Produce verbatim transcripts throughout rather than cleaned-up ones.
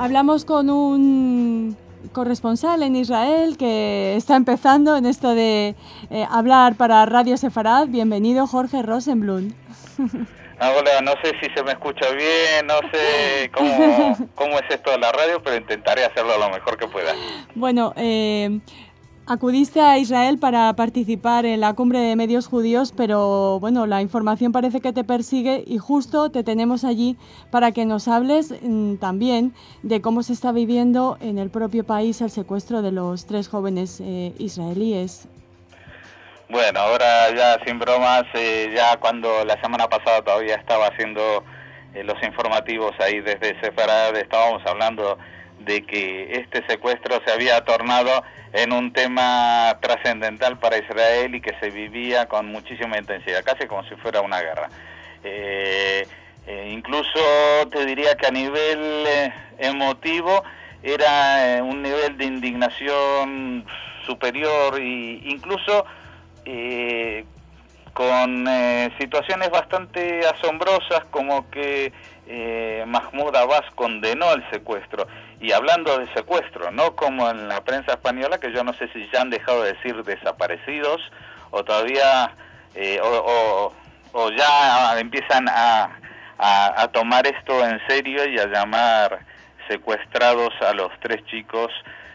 hablamos con un corresponsal en Israel que está empezando en esto de eh, hablar para Radio Sefarad. Bienvenido, Jorge Rosenblum. Ah, hola, no sé si se me escucha bien, no sé cómo, cómo es esto de la radio, pero intentaré hacerlo lo mejor que pueda. Bueno, eh, acudiste a Israel para participar en la cumbre de medios judíos, pero bueno, la información parece que te persigue y justo te tenemos allí para que nos hables mmm, también de cómo se está viviendo en el propio país el secuestro de los tres jóvenes eh, israelíes. Bueno, ahora ya sin bromas, eh, ya cuando la semana pasada todavía estaba haciendo eh, los informativos ahí desde Sefarad, estábamos hablando de que este secuestro se había tornado en un tema trascendental para Israel y que se vivía con muchísima intensidad, casi como si fuera una guerra. Eh, eh, incluso te diría que a nivel eh, emotivo era eh, un nivel de indignación superior e incluso eh, con eh, situaciones bastante asombrosas, como que eh, Mahmoud Abbas condenó el secuestro. Y hablando de secuestro, no como en la prensa española, que yo no sé si ya han dejado de decir desaparecidos, o todavía, eh, o, o, o ya empiezan a, a, a tomar esto en serio y a llamar secuestrados a los tres chicos,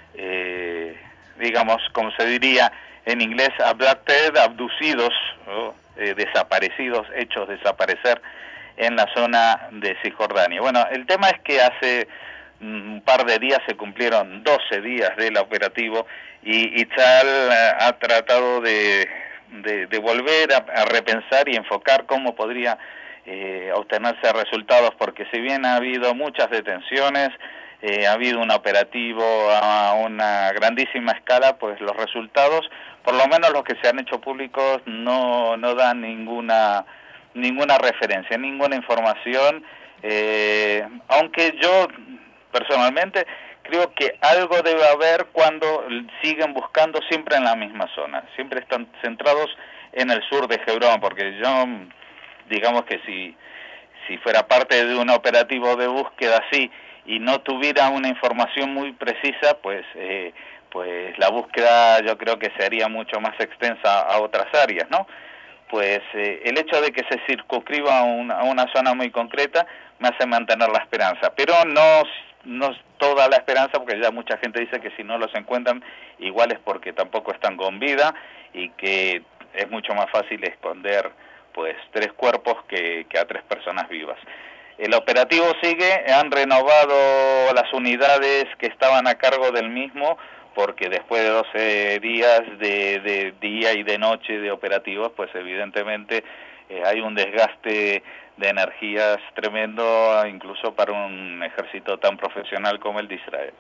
eh, digamos, como se diría en inglés, abducted, abducidos, ¿no? eh, desaparecidos, hechos desaparecer en la zona de Cisjordania. Bueno, el tema es que hace un par de días se cumplieron doce días del operativo y Itzhak ha tratado de, de, de volver a, a repensar y enfocar cómo podría eh, obtenerse resultados, porque si bien ha habido muchas detenciones, eh, ha habido un operativo a una grandísima escala, pues los resultados, por lo menos los que se han hecho públicos, no, no dan ninguna ninguna referencia, ninguna información, eh, aunque yo personalmente creo que algo debe haber cuando siguen buscando siempre en la misma zona, siempre están centrados en el sur de Hebrón, porque yo, digamos que si, si fuera parte de un operativo de búsqueda así y no tuviera una información muy precisa, pues eh, pues la búsqueda yo creo que sería mucho más extensa a otras áreas, ¿no? Pues eh, el hecho de que se circunscriba a una, a una zona muy concreta me hace mantener la esperanza, pero no, no toda la esperanza, porque ya mucha gente dice que si no los encuentran, igual es porque tampoco están con vida y que es mucho más fácil esconder pues tres cuerpos que, que a tres personas vivas. El operativo sigue, han renovado las unidades que estaban a cargo del mismo, porque después de doce días de, de día y de noche de operativos, pues evidentemente eh, hay un desgaste de energías tremendo, incluso para un ejército tan profesional como el de Israel.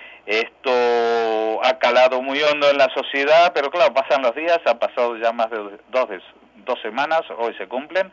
Esto ha calado muy hondo en la sociedad, pero claro, pasan los días, ha pasado ya más de dos, dos semanas, hoy se cumplen,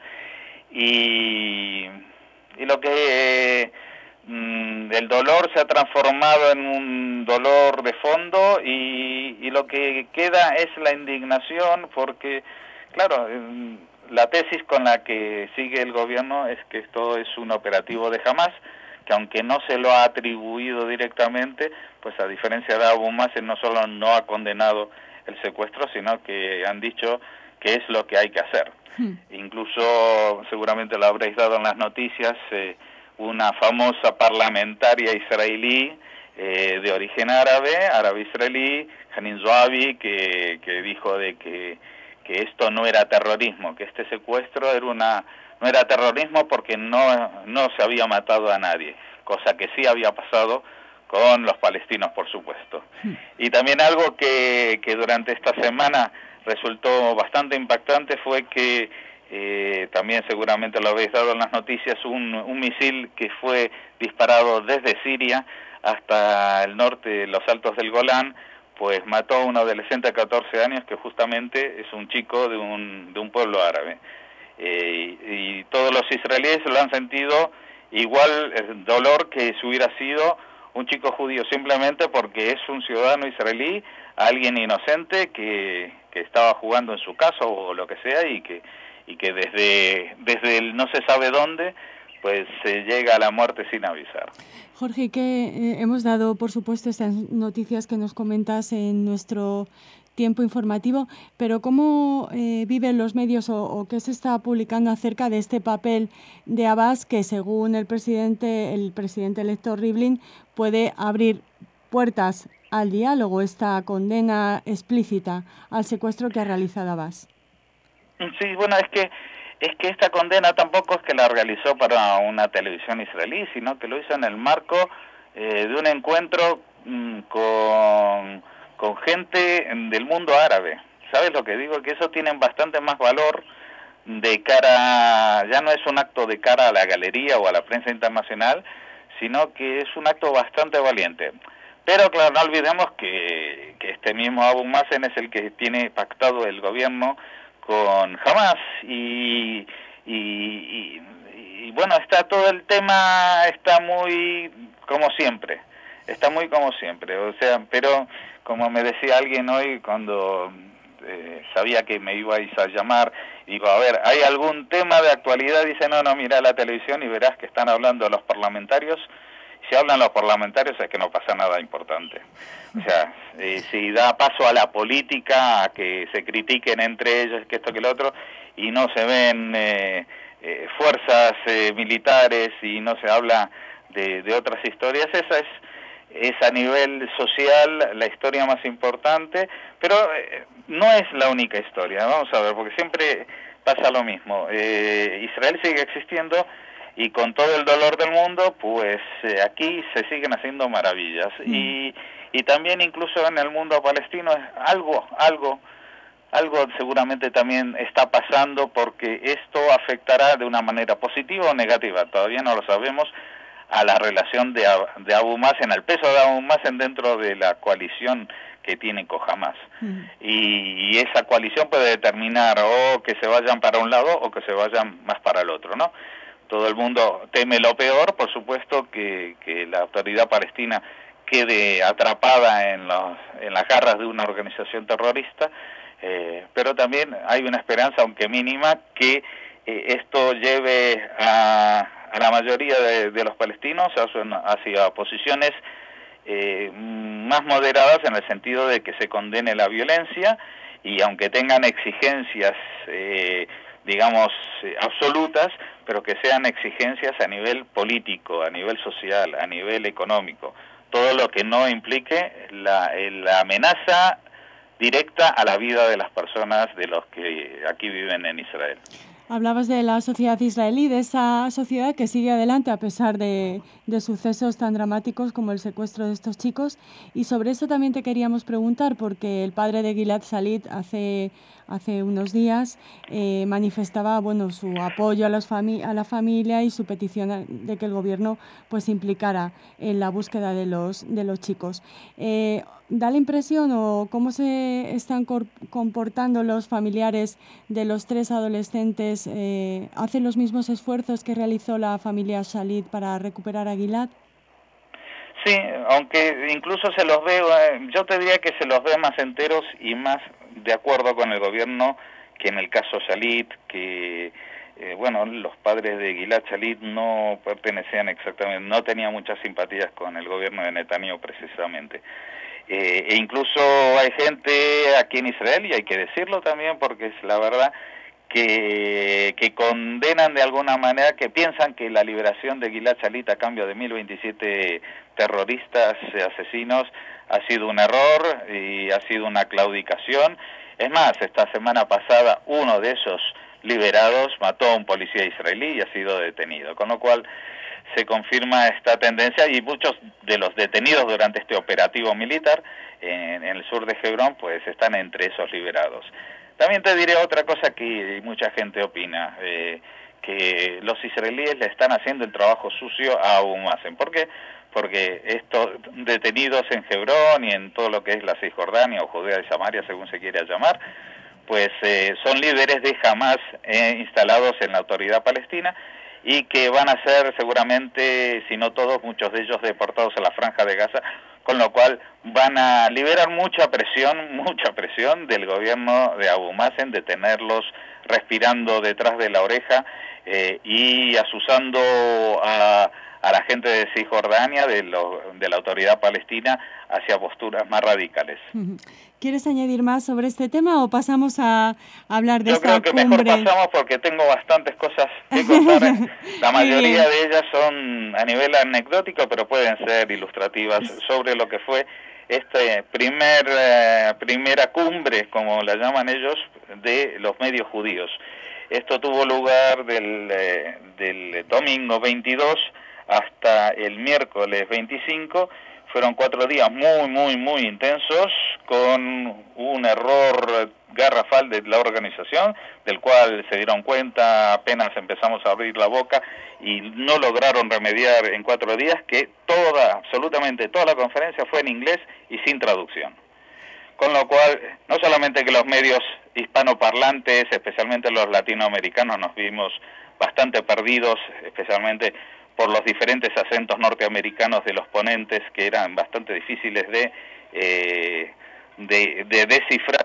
y, y lo que... Eh, el dolor se ha transformado en un dolor de fondo y, y lo que queda es la indignación, porque, claro, la tesis con la que sigue el gobierno es que esto es un operativo de Hamas, que aunque no se lo ha atribuido directamente, pues a diferencia de Abu Mazen no solo no ha condenado el secuestro, sino que han dicho que es lo que hay que hacer. Hmm. Incluso, seguramente lo habréis dado en las noticias, eh, una famosa parlamentaria israelí eh, de origen árabe, árabe-israelí, Hanin Zoabi, que, que dijo de que, que esto no era terrorismo, que este secuestro era una, no era terrorismo porque no, no se había matado a nadie, cosa que sí había pasado con los palestinos, por supuesto. Y también algo que, que durante esta semana resultó bastante impactante fue que Eh, también seguramente lo habéis dado en las noticias, un, un misil que fue disparado desde Siria hasta el norte de los Altos del Golán, pues mató a un adolescente de catorce años que justamente es un chico de un, de un pueblo árabe. Eh, y, y todos los israelíes lo han sentido igual el dolor que si hubiera sido un chico judío, simplemente porque es un ciudadano israelí, alguien inocente que, que estaba jugando en su casa o lo que sea y que y que desde, desde el no se sabe dónde, pues se llega a la muerte sin avisar. Jorge, que eh, hemos dado, por supuesto, estas noticias que nos comentas en nuestro tiempo informativo, pero ¿cómo eh, viven los medios o, o qué se está publicando acerca de este papel de Abbas que, según el presidente, el presidente electo Rivlin, puede abrir puertas al diálogo, esta condena explícita al secuestro que ha realizado Abbas? Sí, bueno, es que es que esta condena tampoco es que la realizó para una televisión israelí, sino que lo hizo en el marco eh, de un encuentro mmm, con, con gente del mundo árabe. ¿Sabes lo que digo? Que eso tiene bastante más valor de cara, ya no es un acto de cara a la galería o a la prensa internacional, sino que es un acto bastante valiente. Pero claro, no olvidemos que, que este mismo Abu Mazen es el que tiene pactado el gobierno con Hamas y, y, y, y bueno, está todo el tema, está muy como siempre, está muy como siempre, o sea, pero como me decía alguien hoy cuando eh, sabía que me ibais a llamar, digo, a ver, ¿hay algún tema de actualidad? Dice, no, no, mira la televisión y verás que están hablando los parlamentarios. Si hablan los parlamentarios es que no pasa nada importante. O sea, eh, si da paso a la política, a que se critiquen entre ellos, que esto que lo otro, y no se ven eh, eh, fuerzas eh, militares y no se habla de, de otras historias, esa es, es a nivel social la historia más importante, pero eh, no es la única historia, vamos a ver, porque siempre pasa lo mismo. Eh, Israel sigue existiendo, y con todo el dolor del mundo, pues eh, aquí se siguen haciendo maravillas. Mm. Y, y también incluso en el mundo palestino algo, algo, algo seguramente también está pasando, porque esto afectará de una manera positiva o negativa, todavía no lo sabemos, a la relación de, de Abu Mazen, al peso de Abu Mazen dentro de la coalición que tiene con Hamas. Mm. Y, y esa coalición puede determinar o que se vayan para un lado o que se vayan más para el otro, ¿no? Todo el mundo teme lo peor, por supuesto, que, que la autoridad palestina quede atrapada en, los, en las garras de una organización terrorista, eh, pero también hay una esperanza, aunque mínima, que eh, esto lleve a, a la mayoría de, de los palestinos hacia, hacia posiciones eh, más moderadas, en el sentido de que se condene la violencia, y aunque tengan exigencias eh, digamos, eh, absolutas, pero que sean exigencias a nivel político, a nivel social, a nivel económico, todo lo que no implique la, la amenaza directa a la vida de las personas de los que aquí viven en Israel. Hablabas de la sociedad israelí, de esa sociedad que sigue adelante a pesar de, de sucesos tan dramáticos como el secuestro de estos chicos, y sobre eso también te queríamos preguntar, porque el padre de Gilad Shalit hace, hace unos días eh, manifestaba bueno, su apoyo a, los fami a la familia y su petición de que el gobierno pues implicara en la búsqueda de los, de los chicos. Eh, ¿Da la impresión o cómo se están comportando los familiares de los tres adolescentes? Eh, ¿Hacen los mismos esfuerzos que realizó la familia Shalit para recuperar a Gilad? Sí, aunque incluso se los ve, eh, yo te diría que se los ve más enteros y más de acuerdo con el gobierno que en el caso Shalit, que eh, bueno, los padres de Gilad Shalit no pertenecían exactamente, no tenían muchas simpatías con el gobierno de Netanyahu precisamente. Eh, e incluso hay gente aquí en Israel, y hay que decirlo también porque es la verdad, que, que condenan de alguna manera, que piensan que la liberación de Gilad Shalit a cambio de mil veintisiete terroristas asesinos ha sido un error y ha sido una claudicación. Es más, esta semana pasada uno de esos liberados mató a un policía israelí y ha sido detenido, con lo cual se confirma esta tendencia, y muchos de los detenidos durante este operativo militar en, en el sur de Hebrón pues están entre esos liberados. También te diré otra cosa que mucha gente opina, eh, que los israelíes le están haciendo el trabajo sucio a Abu Mazen. ¿Por qué? Porque estos detenidos en Hebrón y en todo lo que es la Cisjordania o Judea de Samaria, según se quiera llamar, pues eh, son líderes de Hamas eh, instalados en la autoridad palestina, y que van a ser seguramente, si no todos, muchos de ellos deportados a la Franja de Gaza, con lo cual van a liberar mucha presión, mucha presión del gobierno de Abu Mazen de tenerlos respirando detrás de la oreja eh, y asusando a, a la gente de Cisjordania, de, lo, de la autoridad palestina, hacia posturas más radicales. ¿Quieres añadir más sobre este tema o pasamos a hablar de Yo esta creo que cumbre? mejor pasamos porque tengo bastantes cosas que contar. La mayoría de ellas son a nivel anecdótico, pero pueden ser ilustrativas sobre lo que fue esta primer, eh, primera cumbre, como la llaman ellos, de los medios judíos. Esto tuvo lugar del, eh, del domingo veintidós hasta el miércoles veinticinco. Fueron cuatro días muy, muy, muy intensos, con un error garrafal de la organización, del cual se dieron cuenta apenas empezamos a abrir la boca y no lograron remediar en cuatro días, que toda, absolutamente toda la conferencia fue en inglés y sin traducción. Con lo cual, no solamente que los medios hispanoparlantes, especialmente los latinoamericanos, nos vimos bastante perdidos, especialmente por los diferentes acentos norteamericanos de los ponentes, que eran bastante difíciles de, eh, de, de descifrar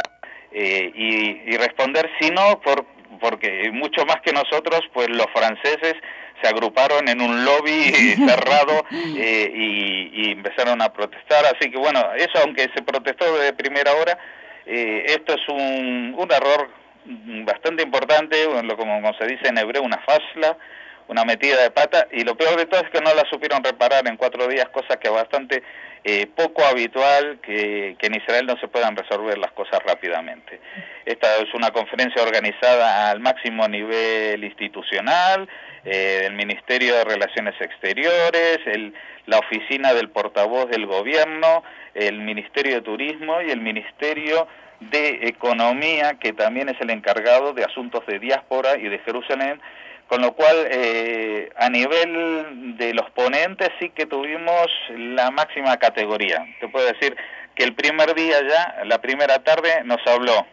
eh, y, y responder, sino por, porque mucho más que nosotros, pues los franceses se agruparon en un lobby cerrado eh, y, y empezaron a protestar. Así que bueno, eso, aunque se protestó de primera hora, eh, esto es un, un error bastante importante, como, como se dice en hebreo, una fashla, una metida de pata, y lo peor de todo es que no la supieron reparar en cuatro días, cosa que es bastante eh, poco habitual, que, que en Israel no se puedan resolver las cosas rápidamente. Esta es una conferencia organizada al máximo nivel institucional, eh, el Ministerio de Relaciones Exteriores, el, la oficina del portavoz del gobierno, el Ministerio de Turismo y el Ministerio de Economía, que también es el encargado de asuntos de diáspora y de Jerusalén. Con lo cual, eh, a nivel de los ponentes sí que tuvimos la máxima categoría. Te puedo decir que el primer día ya, la primera tarde, nos habló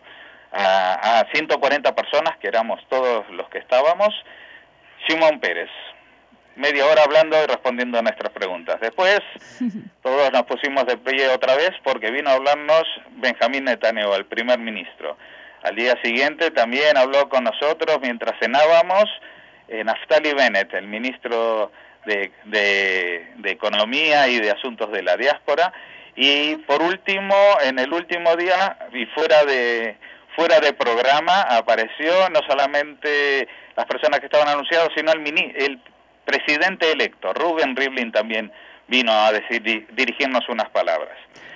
a, a ciento cuarenta personas, que éramos todos los que estábamos, Shimon Peres, media hora hablando y respondiendo a nuestras preguntas. Después, todos nos pusimos de pie otra vez porque vino a hablarnos Benjamín Netanyahu, el primer ministro. Al día siguiente también habló con nosotros mientras cenábamos Eh, Naftali Bennett, el ministro de, de, de Economía y de Asuntos de la Diáspora, y por último, en el último día, y fuera de, fuera de programa, apareció no solamente las personas que estaban anunciadas, sino el, mini, el presidente electo, Reuven Rivlin, también vino a decir, di, dirigirnos unas palabras.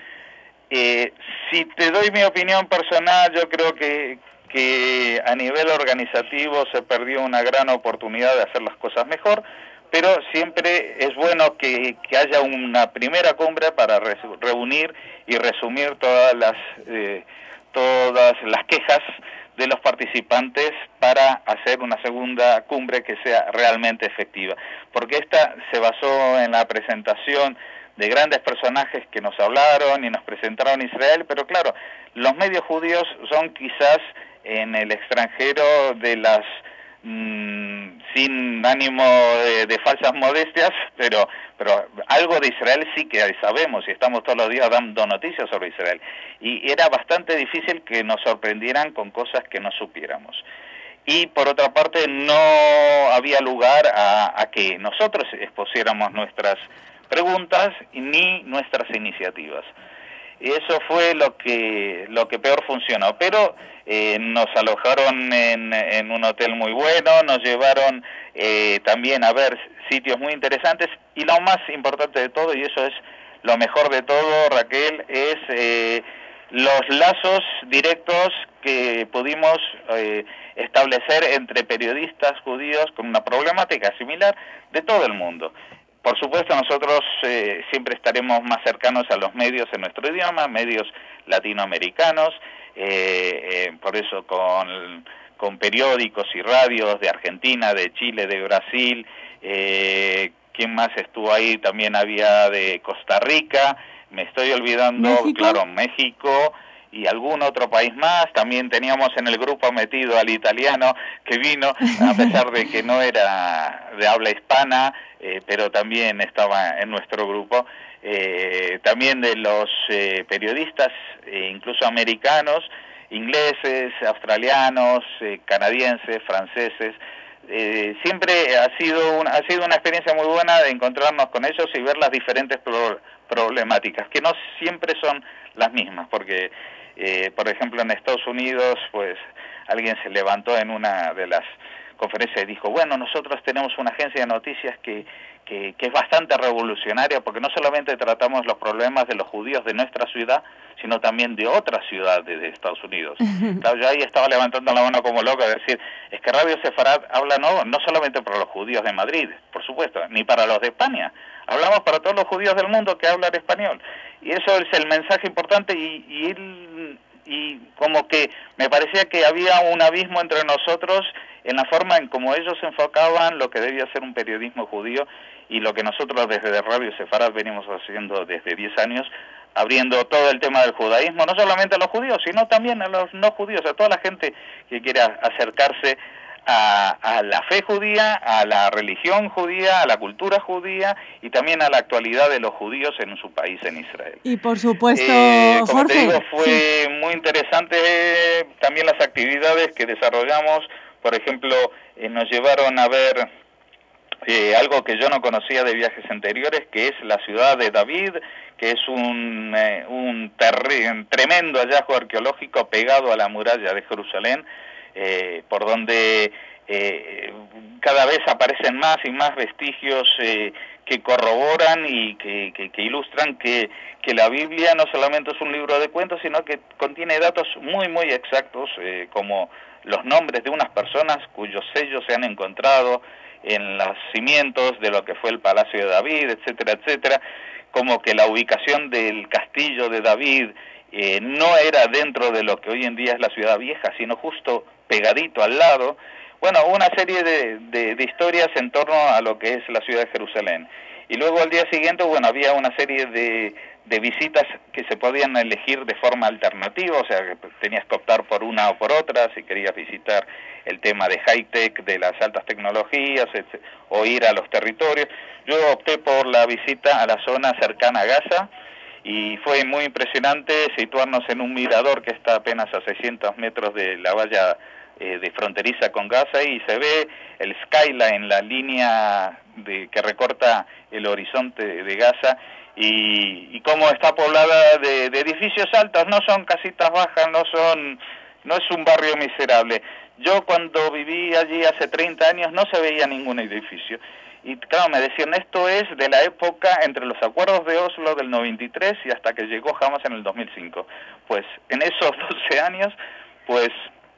Eh, si te doy mi opinión personal, yo creo que que a nivel organizativo se perdió una gran oportunidad de hacer las cosas mejor, pero siempre es bueno que, que haya una primera cumbre para re, reunir y resumir todas las eh, todas las quejas de los participantes para hacer una segunda cumbre que sea realmente efectiva, porque esta se basó en la presentación de grandes personajes que nos hablaron y nos presentaron Israel, pero claro, los medios judíos son quizás en el extranjero de las, mmm, sin ánimo de, de falsas modestias, pero, pero algo de Israel sí que sabemos y estamos todos los días dando noticias sobre Israel. Y era bastante difícil que nos sorprendieran con cosas que no supiéramos. Y por otra parte no había lugar a, a que nosotros expusiéramos nuestras preguntas ni nuestras iniciativas. Y eso fue lo que lo que peor funcionó, pero eh, nos alojaron en, en un hotel muy bueno, nos llevaron eh, también a ver sitios muy interesantes, y lo más importante de todo, y eso es lo mejor de todo, Raquel, es eh, los lazos directos que pudimos eh, establecer entre periodistas judíos con una problemática similar de todo el mundo. Por supuesto, nosotros eh, siempre estaremos más cercanos a los medios en nuestro idioma, medios latinoamericanos, eh, eh, por eso con, con periódicos y radios de Argentina, de Chile, de Brasil, eh, ¿quién más estuvo ahí? También había de Costa Rica, me estoy olvidando, ¿México? Claro, México y algún otro país más. También teníamos en el grupo metido al italiano que vino, a pesar de que no era de habla hispana, eh, pero también estaba en nuestro grupo. Eh, también de los eh, periodistas, eh, incluso americanos, ingleses, australianos, eh, canadienses, franceses. Eh, siempre ha sido, una, ha sido una experiencia muy buena de encontrarnos con ellos y ver las diferentes pro, problemáticas, que no siempre son las mismas, porque, eh, por ejemplo, en Estados Unidos, pues alguien se levantó en una de las conferencias y dijo, bueno, nosotros tenemos una agencia de noticias que, que, que es bastante revolucionaria, porque no solamente tratamos los problemas de los judíos de nuestra ciudad, sino también de otras ciudades de Estados Unidos. Claro, yo ahí estaba levantando la mano como loco, de decir, es que Radio Sefarad habla no, no solamente para los judíos de Madrid, por supuesto, ni para los de España, hablamos para todos los judíos del mundo que hablan español. Y eso es el mensaje importante y, y, el, y como que me parecía que había un abismo entre nosotros en la forma en cómo ellos enfocaban lo que debía ser un periodismo judío y lo que nosotros desde Radio Sefarad venimos haciendo desde diez años, abriendo todo el tema del judaísmo, no solamente a los judíos, sino también a los no judíos, a toda la gente que quiera acercarse a, a la fe judía, a la religión judía, a la cultura judía y también a la actualidad de los judíos en su país, en Israel. Y por supuesto, eh, como Jorge, te digo, fue sí. muy interesante eh, también las actividades que desarrollamos. Por ejemplo, eh, nos llevaron a ver eh, algo que yo no conocía de viajes anteriores, que es la ciudad de David, que es un, eh, un tremendo hallazgo arqueológico pegado a la muralla de Jerusalén, eh, por donde eh, cada vez aparecen más y más vestigios eh, que corroboran y que, que, que ilustran que, que la Biblia no solamente es un libro de cuentos, sino que contiene datos muy, muy exactos, eh, como los nombres de unas personas cuyos sellos se han encontrado en los cimientos de lo que fue el Palacio de David, etcétera, etcétera, como que la ubicación del castillo de David eh, no era dentro de lo que hoy en día es la ciudad vieja, sino justo pegadito al lado. Bueno, una serie de, de, de historias en torno a lo que es la ciudad de Jerusalén. Y luego al día siguiente, bueno, había una serie de, de visitas que se podían elegir de forma alternativa, o sea, que tenías que optar por una o por otra, si querías visitar el tema de high-tech, de las altas tecnologías, etcétera, o ir a los territorios. Yo opté por la visita a la zona cercana a Gaza, y fue muy impresionante situarnos en un mirador que está apenas a seiscientos metros de la valla eh, de fronteriza con Gaza, y se ve el skyline, la línea de, que recorta el horizonte de Gaza, y, y cómo está poblada de, de edificios altos, no son casitas bajas, no son, no es un barrio miserable. Yo cuando viví allí hace treinta años no se veía ningún edificio. Y claro, me decían, esto es de la época entre los acuerdos de Oslo del noventa y tres y hasta que llegó Hamas en el dos mil cinco. Pues en esos doce años, pues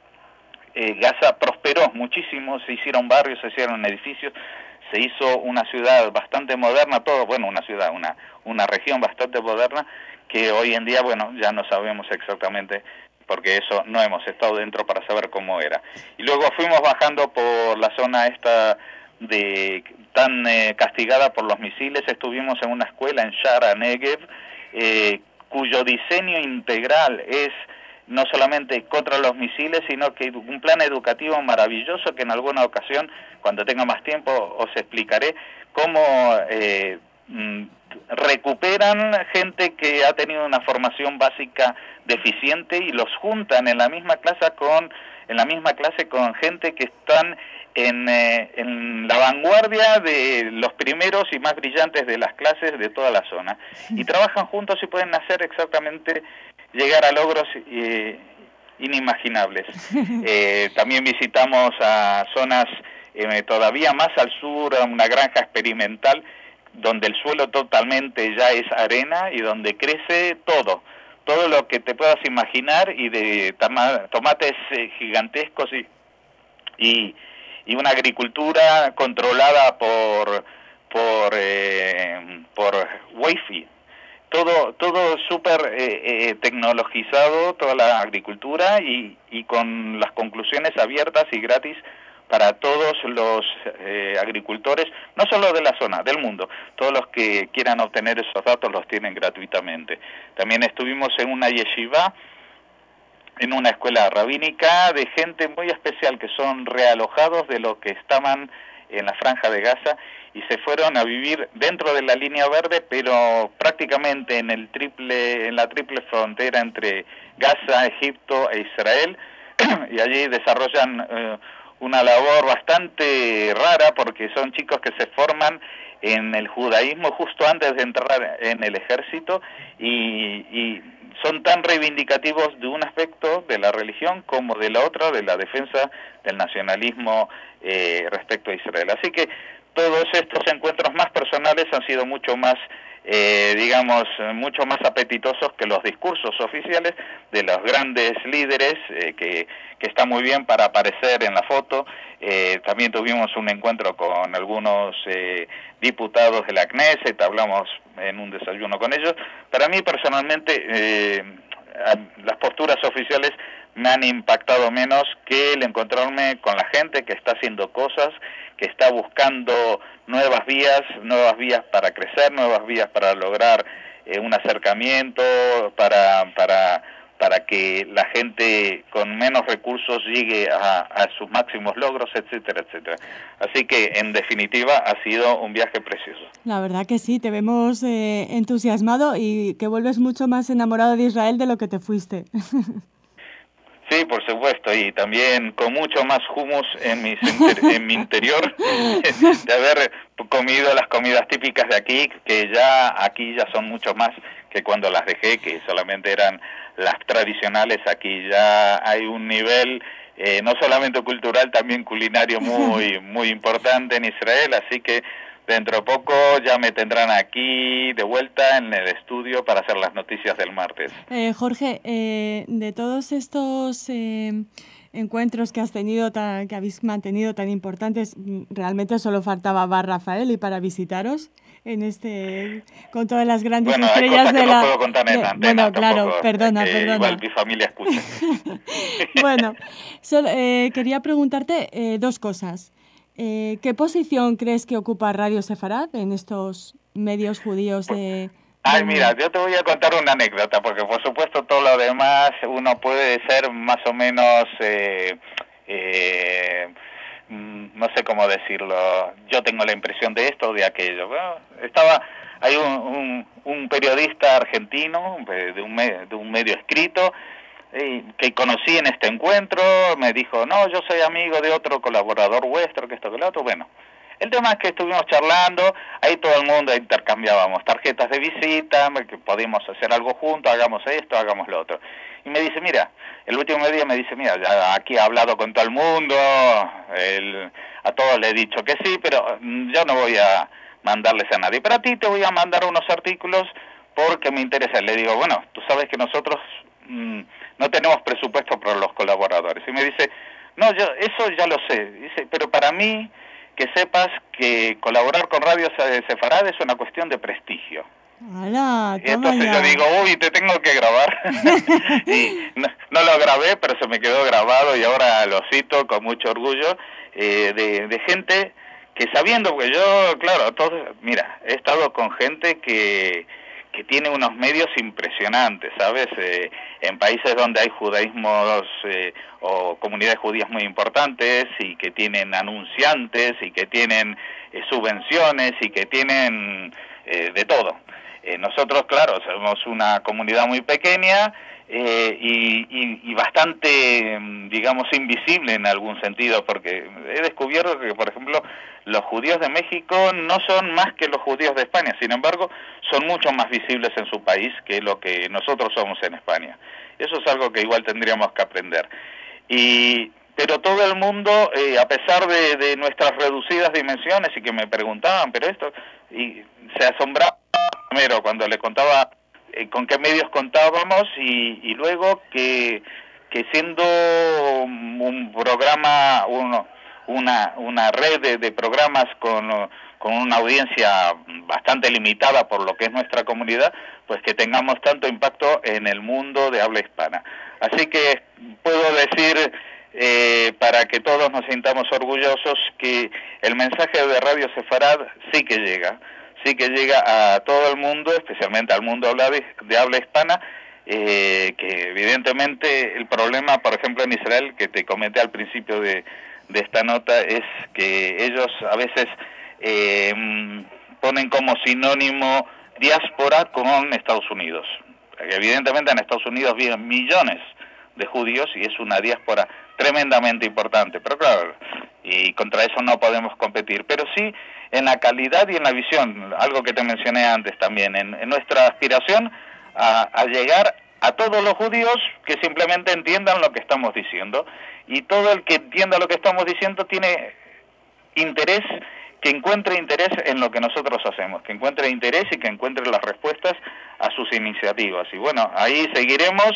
eh, Gaza prosperó muchísimo, se hicieron barrios, se hicieron edificios, se hizo una ciudad bastante moderna, todo, bueno, una ciudad, una, una región bastante moderna, que hoy en día, bueno, ya no sabemos exactamente, porque eso no hemos estado dentro para saber cómo era. Y luego fuimos bajando por la zona esta de tan eh, castigada por los misiles. Estuvimos en una escuela en Shara Negev, eh, cuyo diseño integral es no solamente contra los misiles, sino que un plan educativo maravilloso que en alguna ocasión, cuando tenga más tiempo, os explicaré cómo eh, recuperan gente que ha tenido una formación básica deficiente y los juntan en la misma clase con en la misma clase con gente que están en, eh, en la vanguardia de los primeros y más brillantes de las clases de toda la zona, y trabajan juntos y pueden hacer exactamente, llegar a logros eh, inimaginables. Eh, también visitamos a zonas eh, todavía más al sur, a una granja experimental, donde el suelo totalmente ya es arena y donde crece todo, todo lo que te puedas imaginar, y de tama, tomates eh, gigantescos y, y y una agricultura controlada por por eh, por Wi-Fi, todo todo súper eh, eh, tecnologizado, toda la agricultura, y, y con las conclusiones abiertas y gratis para todos los eh, agricultores, no solo de la zona, del mundo. Todos los que quieran obtener esos datos los tienen gratuitamente. También estuvimos en una yeshiva, en una escuela rabínica de gente muy especial, que son realojados de lo que estaban en la Franja de Gaza y se fueron a vivir dentro de la línea verde, pero prácticamente en el triple, en la triple frontera entre Gaza, Egipto e Israel, y allí desarrollan eh, una labor bastante rara porque son chicos que se forman en el judaísmo justo antes de entrar en el ejército y, y son tan reivindicativos de un aspecto de la religión como de la otra, de la defensa del nacionalismo eh, respecto a Israel. Así que todos estos encuentros más personales han sido mucho más, eh, digamos, mucho más apetitosos que los discursos oficiales de los grandes líderes, eh, que, que está muy bien para aparecer en la foto. Eh, también tuvimos un encuentro con algunos eh, diputados de la Knesset, hablamos en un desayuno con ellos. Para mí personalmente eh, las posturas oficiales me han impactado menos que el encontrarme con la gente que está haciendo cosas, que está buscando nuevas vías, nuevas vías para crecer, nuevas vías para lograr eh, un acercamiento, para, para, para que la gente con menos recursos llegue a, a sus máximos logros, etcétera, etcétera. Así que, en definitiva, ha sido un viaje precioso. La verdad que sí, te vemos eh, entusiasmado y que vuelves mucho más enamorado de Israel de lo que te fuiste. Sí, por supuesto, y también con mucho más humus en, mis inter en mi interior, de haber comido las comidas típicas de aquí, que ya aquí ya son mucho más que cuando las dejé, que solamente eran las tradicionales. Aquí ya hay un nivel eh, no solamente cultural, también culinario muy, muy importante en Israel, así que dentro de poco ya me tendrán aquí de vuelta en el estudio para hacer las noticias del martes. Eh, Jorge, eh, de todos estos eh, encuentros que has tenido, tan, que habéis mantenido tan importantes, realmente solo faltaba Bar Rafael y para visitaros en este con todas las grandes bueno, estrellas hay cosas de que la. No puedo contar en de, antena, bueno, claro, tampoco, perdona, que perdona. Igual mi familia escucha. Bueno, solo, eh, quería preguntarte eh, dos cosas. Eh, ¿Qué posición crees que ocupa Radio Sefarad en estos medios judíos de, Ay, del mira, mundo? yo te voy a contar una anécdota, porque por supuesto todo lo demás uno puede ser más o menos, eh, eh, no sé cómo decirlo, yo tengo la impresión de esto o de aquello. Bueno, estaba, hay un, un, un periodista argentino de un, de un medio escrito, que conocí en este encuentro, me dijo, no, yo soy amigo de otro colaborador vuestro, que esto, que lo otro. Bueno, el tema es que estuvimos charlando, ahí todo el mundo intercambiábamos tarjetas de visita, que podíamos hacer algo juntos, hagamos esto, hagamos lo otro. Y me dice, mira, el último día me dice, mira, ya aquí he hablado con todo el mundo, el, a todos le he dicho que sí, pero yo no voy a mandarles a nadie, pero a ti te voy a mandar unos artículos porque me interesa. Le digo, bueno, tú sabes que nosotros mmm, no tenemos presupuesto para los colaboradores. Y me dice, no, yo eso ya lo sé. Dice, pero para mí, que sepas que colaborar con Radio Sefarad es una cuestión de prestigio. Hola, y entonces ya. Yo digo, uy, te tengo que grabar. Y no, no lo grabé, pero se me quedó grabado y ahora lo cito con mucho orgullo, eh, de, de gente que sabiendo, porque yo, claro, todos, mira, he estado con gente que... que tiene unos medios impresionantes, ¿sabes? Eh, en países donde hay judaísmos eh, o comunidades judías muy importantes y que tienen anunciantes y que tienen eh, subvenciones y que tienen eh, de todo. Eh, nosotros, claro, somos una comunidad muy pequeña eh, y, y, y bastante, digamos, invisible en algún sentido, porque he descubierto que, por ejemplo, los judíos de México no son más que los judíos de España, sin embargo, son mucho más visibles en su país que lo que nosotros somos en España. Eso es algo que igual tendríamos que aprender. Y, pero todo el mundo, eh, a pesar de, de nuestras reducidas dimensiones, y que me preguntaban, pero esto, y se asombraba primero cuando le contaba eh, con qué medios contábamos, y, y luego que, que siendo un programa, uno, una, una red de, de programas con, con una audiencia bastante limitada por lo que es nuestra comunidad, pues que tengamos tanto impacto en el mundo de habla hispana. Así que puedo decir, eh, para que todos nos sintamos orgullosos, que el mensaje de Radio Sefarad sí que llega, sí que llega a todo el mundo, especialmente al mundo de habla hispana, eh, que evidentemente el problema, por ejemplo, en Israel, que te comenté al principio de, de esta nota es que ellos a veces eh, ponen como sinónimo diáspora con Estados Unidos. Evidentemente en Estados Unidos viven millones de judíos y es una diáspora tremendamente importante, pero claro, y contra eso no podemos competir, pero sí en la calidad y en la visión, algo que te mencioné antes también, en, en nuestra aspiración a, a llegar a todos los judíos que simplemente entiendan lo que estamos diciendo, y todo el que entienda lo que estamos diciendo tiene interés, que encuentre interés en lo que nosotros hacemos, que encuentre interés y que encuentre las respuestas a sus iniciativas. Y bueno, ahí seguiremos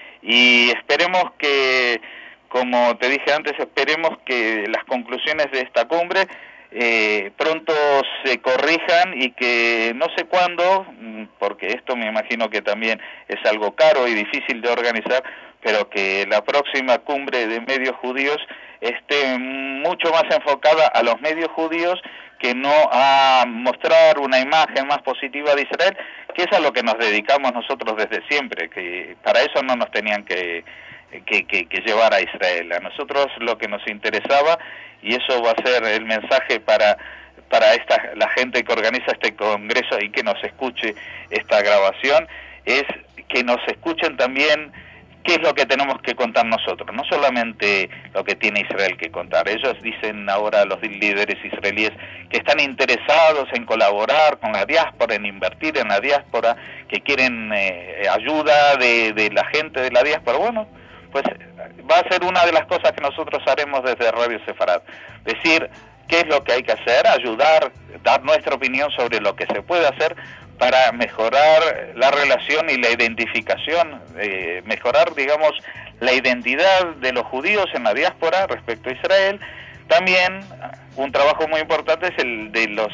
y esperemos que, como te dije antes, esperemos que las conclusiones de esta cumbre eh, pronto se corrijan y que no sé cuándo, porque esto me imagino que también es algo caro y difícil de organizar, pero que la próxima cumbre de medios judíos esté mucho más enfocada a los medios judíos que no a mostrar una imagen más positiva de Israel, que es a lo que nos dedicamos nosotros desde siempre, que para eso no nos tenían que, que, que, que llevar a Israel. A nosotros lo que nos interesaba, y eso va a ser el mensaje para para esta la gente que organiza este congreso y que nos escuche esta grabación, es que nos escuchen también qué es lo que tenemos que contar nosotros, no solamente lo que tiene Israel que contar. Ellos dicen ahora, los líderes israelíes, que están interesados en colaborar con la diáspora, en invertir en la diáspora, que quieren eh, ayuda de, de la gente de la diáspora. Bueno, pues va a ser una de las cosas que nosotros haremos desde Radio Sefarad, decir qué es lo que hay que hacer, ayudar, dar nuestra opinión sobre lo que se puede hacer para mejorar la relación y la identificación, eh, mejorar, digamos, la identidad de los judíos en la diáspora respecto a Israel. También un trabajo muy importante es el de los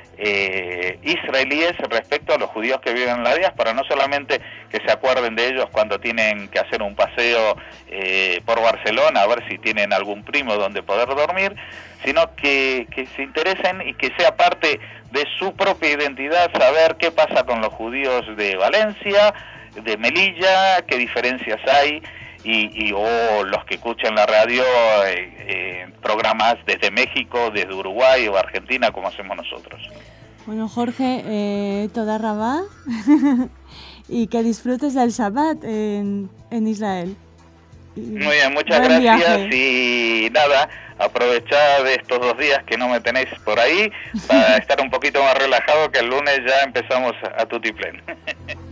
eh, israelíes respecto a los judíos que viven en la diáspora, no solamente que se acuerden de ellos cuando tienen que hacer un paseo eh, por Barcelona a ver si tienen algún primo donde poder dormir, sino que, que se interesen y que sea parte de su propia identidad saber qué pasa con los judíos de Valencia, de Melilla, qué diferencias hay, y, y o los que escuchan la radio, eh, eh, programas desde México, desde Uruguay o Argentina, como hacemos nosotros. Bueno, Jorge, eh, toda rabá y que disfrutes del Shabbat en, en Israel. Y muy bien, muchas gracias viaje. Y nada, aprovechad de estos dos días que no me tenéis por ahí para estar un poquito más relajado, que el lunes ya empezamos a tutiplén.